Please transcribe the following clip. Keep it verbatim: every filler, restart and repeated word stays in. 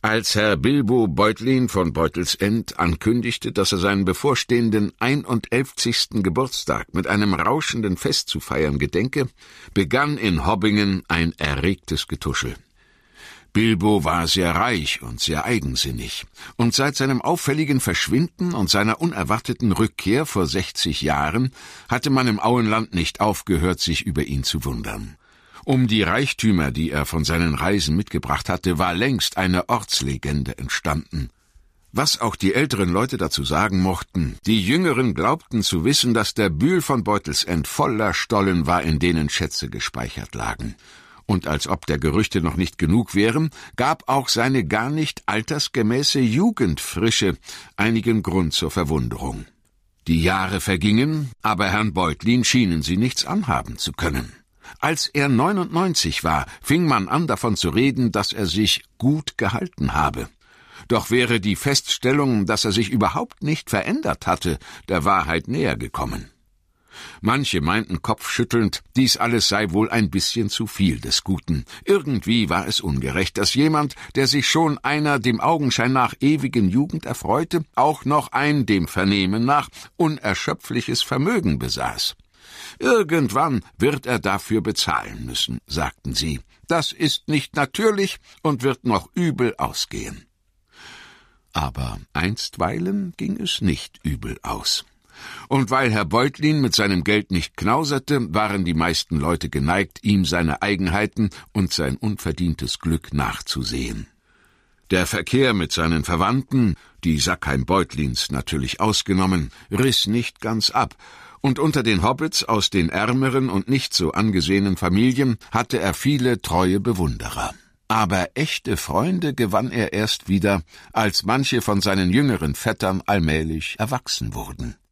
Als Herr Bilbo Beutlin von Beutelsend ankündigte, dass er seinen bevorstehenden einundelfzigsten Geburtstag mit einem rauschenden Fest zu feiern gedenke, begann in Hobbingen ein erregtes Getuschel. Bilbo war sehr reich und sehr eigensinnig, und seit seinem auffälligen Verschwinden und seiner unerwarteten Rückkehr vor sechzig Jahren hatte man im Auenland nicht aufgehört, sich über ihn zu wundern. Um die Reichtümer, die er von seinen Reisen mitgebracht hatte, war längst eine Ortslegende entstanden. Was auch die älteren Leute dazu sagen mochten, die Jüngeren glaubten zu wissen, dass der Bühl von Beutelsend voller Stollen war, in denen Schätze gespeichert lagen. Und als ob der Gerüchte noch nicht genug wären, gab auch seine gar nicht altersgemäße Jugendfrische einigen Grund zur Verwunderung. Die Jahre vergingen, aber Herrn Beutlin schienen sie nichts anhaben zu können. Als er neunundneunzig war, fing man an davon zu reden, dass er sich gut gehalten habe. Doch wäre die Feststellung, dass er sich überhaupt nicht verändert hatte, der Wahrheit näher gekommen. Manche meinten kopfschüttelnd, dies alles sei wohl ein bisschen zu viel des Guten. Irgendwie war es ungerecht, dass jemand, der sich schon einer dem Augenschein nach ewigen Jugend erfreute, auch noch ein, dem Vernehmen nach, unerschöpfliches Vermögen besaß. Irgendwann wird er dafür bezahlen müssen, sagten sie. Das ist nicht natürlich und wird noch übel ausgehen. Aber einstweilen ging es nicht übel aus. Und weil Herr Beutlin mit seinem Geld nicht knauserte, waren die meisten Leute geneigt, ihm seine Eigenheiten und sein unverdientes Glück nachzusehen. Der Verkehr mit seinen Verwandten, die Sackheim-Beutlins natürlich ausgenommen, riss nicht ganz ab, und unter den Hobbits aus den ärmeren und nicht so angesehenen Familien hatte er viele treue Bewunderer. Aber echte Freunde gewann er erst wieder, als manche von seinen jüngeren Vettern allmählich erwachsen wurden.